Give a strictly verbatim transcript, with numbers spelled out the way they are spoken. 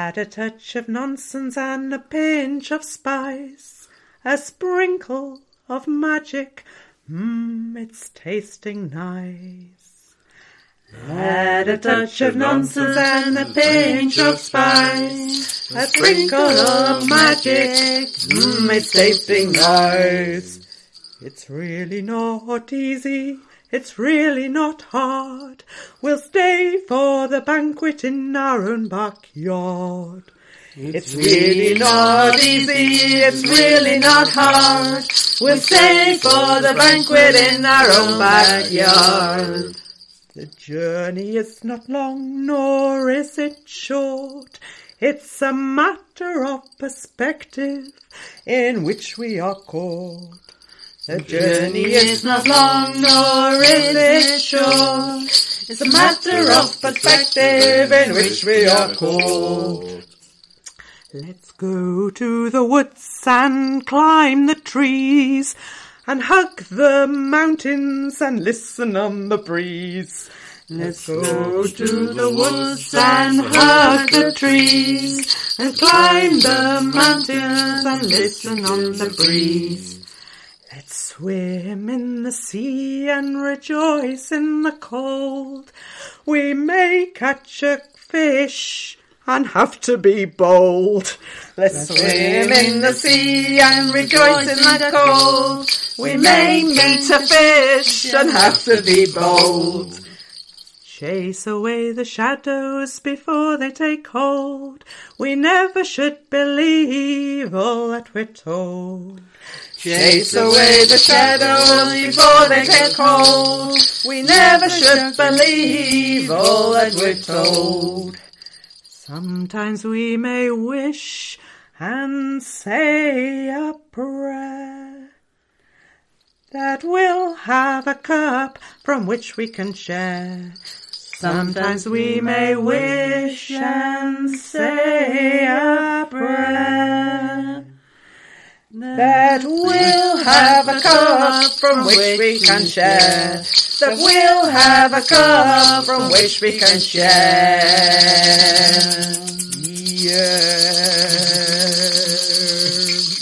Add a touch of nonsense and a pinch of spice, a sprinkle of magic, mmm, it's tasting nice. Add a touch of nonsense and a pinch of spice, a sprinkle of magic, mmm, it's tasting nice. It's really not easy, it's really not hard. We'll stay for the banquet in our own backyard. It's really not easy, it's really not hard. We'll stay for the banquet in our own backyard. The journey is not long, nor is it short. It's a matter of perspective in which we are caught. The journey is not long, nor is it short. It's a matter of perspective in which we are caught. Let's go to the woods and climb the trees and hug the mountains and listen on the breeze. Let's go to the woods and hug the trees and climb the mountains and listen on the breeze. Let's swim in the sea and rejoice in the cold. We may catch a fish and have to be bold. Let's swim in the sea and rejoice in the cold. We may meet a fish and have to be bold. Chase away the shadows before they take hold. We never should believe all that we're told. Chase away the shadows before they take hold. We never should believe all that we're told. Sometimes we may wish and say a prayer that we'll have a cup from which we can share. Sometimes we may wish and say a prayer that we'll have a cup from which we can share. That we'll have a cup from which we can share. Yeah.